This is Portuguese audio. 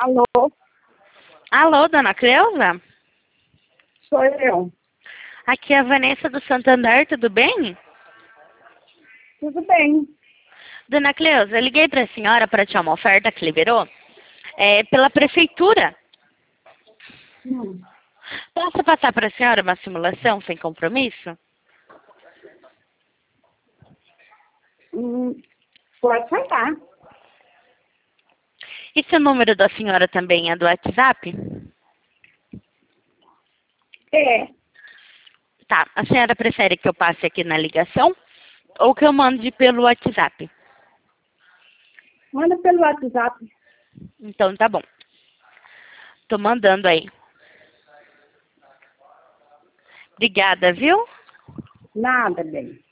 Alô, Alô, dona Cleusa? sou eu. Aqui é a Vanessa do Santander, tudo bem? Tudo bem? Dona Cleusa, eu liguei para a senhora para tirar uma oferta que liberou pela prefeitura. Hum, Posso passar para a senhora uma simulação sem compromisso? hum, pode falar. E se o número da senhora também é do WhatsApp? É, Tá, a senhora prefere que eu passe aqui na ligação ou que eu mande pelo WhatsApp? manda pelo WhatsApp. Então tá bom. Tô mandando aí. Obrigada, viu? Nada, bem.